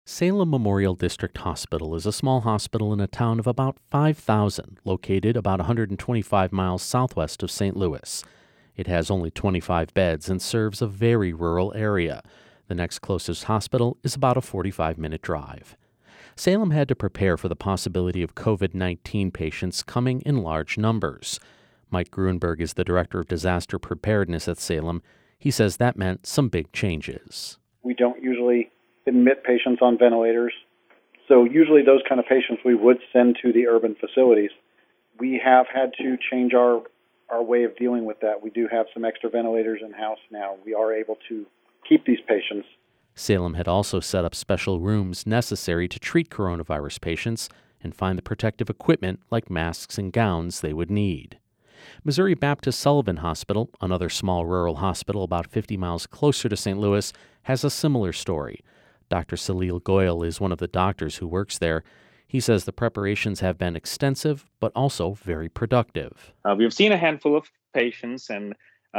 Salem Memorial District Hospital is a small hospital in a town of about 5,000, located about 125 miles southwest of St. Louis. It has only 25 beds and serves a very rural area. The next closest hospital is about a 45-minute drive. Salem had to prepare for the possibility of COVID-19 patients coming in large numbers. Mike Gruenberg is the director of disaster preparedness at Salem. He says that meant some big changes. We don't usually admit patients on ventilators. So usually those kind of patients we would send to the urban facilities. We have had to change our way of dealing with that. We do have some extra ventilators in-house now. We are able to keep these patients. Salem had also set up special rooms necessary to treat coronavirus patients and find the protective equipment like masks and gowns they would need. Missouri Baptist Sullivan Hospital, another small rural hospital about 50 miles closer to St. Louis, has a similar story. Dr. Salil Goyal is one of the doctors who works there. He says the preparations have been extensive, but also very productive. We've seen a handful of patients, and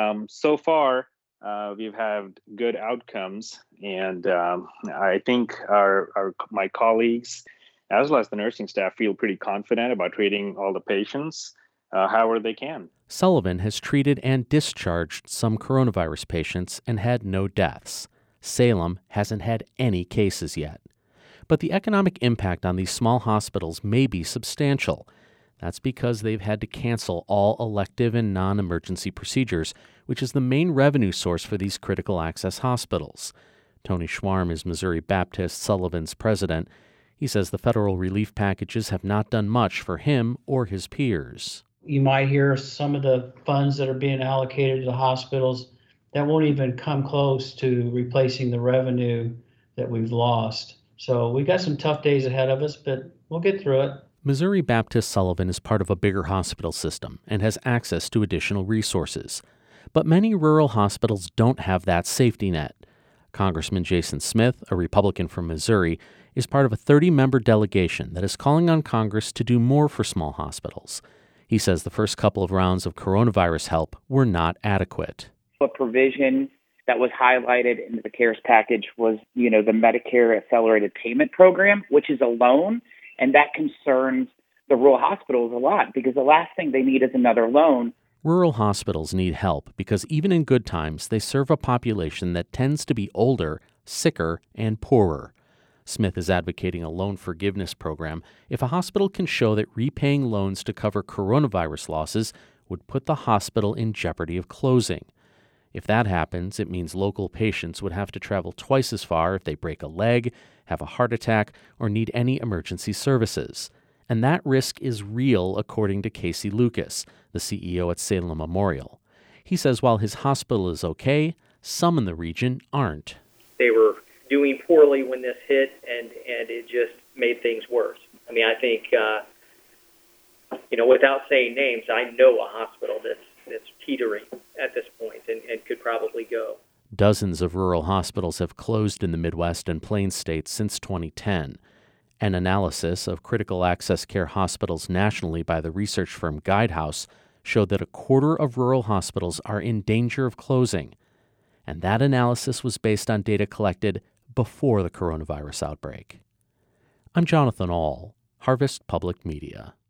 so far we've had good outcomes. And I think my colleagues, as well as the nursing staff, feel pretty confident about treating all the patients however they can. Sullivan has treated and discharged some coronavirus patients and had no deaths. Salem hasn't had any cases yet. But the economic impact on these small hospitals may be substantial. That's because they've had to cancel all elective and non-emergency procedures, which is the main revenue source for these critical access hospitals. Tony Schwarm is Missouri Baptist Sullivan's president. He says the federal relief packages have not done much for him or his peers. You might hear some of the funds that are being allocated to the hospitals that won't even come close to replacing the revenue that we've lost. So we got some tough days ahead of us, but we'll get through it. Missouri Baptist Sullivan is part of a bigger hospital system and has access to additional resources. But many rural hospitals don't have that safety net. Congressman Jason Smith, a Republican from Missouri, is part of a 30-member delegation that is calling on Congress to do more for small hospitals. He says the first couple of rounds of coronavirus help were not adequate. A provision that was highlighted in the CARES package was, the Medicare Accelerated Payment Program, which is a loan, and that concerns the rural hospitals a lot because the last thing they need is another loan. Rural hospitals need help because even in good times, they serve a population that tends to be older, sicker, and poorer. Smith is advocating a loan forgiveness program if a hospital can show that repaying loans to cover coronavirus losses would put the hospital in jeopardy of closing. If that happens, it means local patients would have to travel twice as far if they break a leg, have a heart attack, or need any emergency services. And that risk is real, according to Casey Lucas, the CEO at Salem Memorial. He says while his hospital is okay, some in the region aren't. They were doing poorly when this hit, and it just made things worse. I mean, I think, without saying names, I know a hospital that's teetering at this point and could probably go. Dozens of rural hospitals have closed in the Midwest and Plains states since 2010. An analysis of critical access care hospitals nationally by the research firm Guidehouse showed that a quarter of rural hospitals are in danger of closing. And that analysis was based on data collected before the coronavirus outbreak. I'm Jonathan Ahl, Harvest Public Media.